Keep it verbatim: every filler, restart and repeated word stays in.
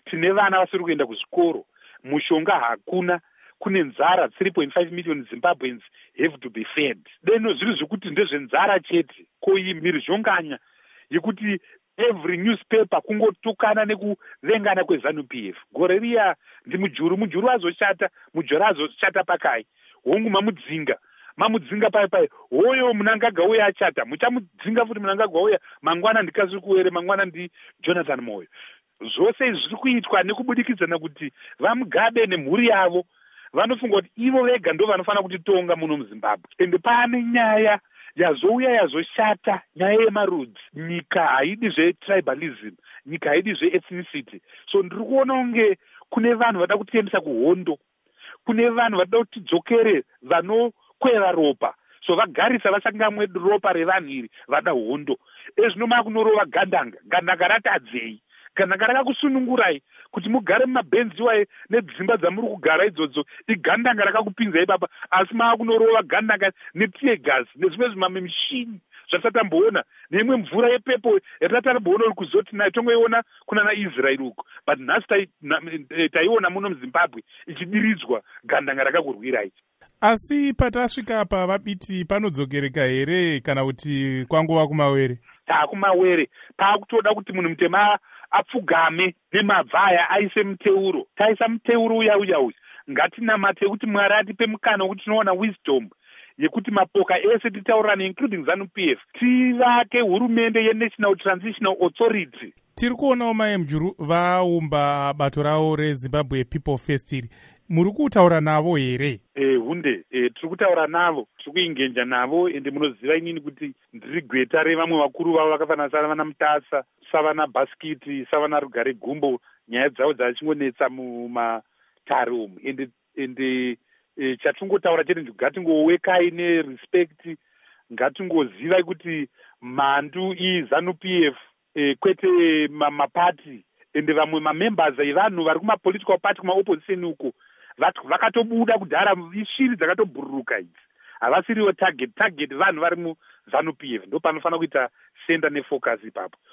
tine vana vasiri kuenda kuzvikoro, mushonga hakuna, kune nzara three point five million Zimbabweans have to be fed. Deno zviri zvekuti ndezvenzara chete, ko iyi mhirizhonganya yekuti every newspaper kungotukana nekuvengana kweZANU P F. Gore riya ndimujuru, mujuru azoshata, mujuru azoshata pakai. Hongu mamudzinga, mamudzinga pai pai. Hoyo Mnangagwa uya achata, muchamudzinga futi Mnangagwa uya, mangwana ndikazvi kuwere, mangwana ndi Jonathan Moyo. Zvose izvi zviri kuitwa nekubudikidzana kuti vaMugabe nemhuri yavo vanofunga kuti ivo vega ndo vanofanira kutitonga muno muZimbabwe. Ende pane nyaya yazouya yazoshata, nyaya yemarudzi. Nyika haidi zvetribalism, nyika haidi zveethnicity. So ndiri kuona unge kune vanhu vada kutiendesa kuhondo, kune vanhu vada kuti tidzokere vanokweva ropa, so vagarisa vasangamwe ropa revanhu iri vada hondo. Ezvino makunorova gandanga, gandanga ratadzei, gandanga rakakusunungurai kuti mugare mumabhenzi waye nedzimba dzamuri kugara idzodzo, igandanga rakakupinzai baba, asi makunorova gandanga netiye gas nezvimwe zvimame mishini zvatatamboona, neimwe mvura yepepo yatatamboona uri kuzoti nayo tongoiona kuna naIsraeri uko, but nhasi taiona muno muZimbabwe ichidiridzwa gandanga rakakurwirai. Asi patasvika apa vabiti panodzokereka here kana kuti kwangova kumawere? Taakumawere, paakutoda kuti munhu mutema apfugame nemabvaya aise muteuro. Taisa muteuro uya uya uya. Ngatinamate kuti Mwari atipe mukana wekuti tinoona wisdom yekuti mapoka ese titaurane including ZANU P F tivake hurumende yeNational Transitional Authority. Tiri kuonawo Mai Mujuru vaumba bato ravo reZimbabwe People First iri. Muri kutaura navo here? Eh hunde, eh tiri kutaura navo, tiri kuingenja navo, ende munoziva inini kuti ndiri gweta revamwe vakuru vavo vakafanana savana Mutasa, savana Baskiti, savana Rugare Gumbo, nyaya dzavo dzachingonetsa mumatare umu. Ende ende e, chatingotaura chete ngatingowekai nerespect, ngatingozivai kuti mhandu iyi ZANU P F e, kwete mapati, ende vamwe mamembers evanhu vari kumapolitical party kumaopposition uko vakatobuda kudhara, ishiri dzakatobhururuka idzi, havasiriwo target target vanhu vari muZANU P F. Ndo panofanira kuita senda nefocus ipapo.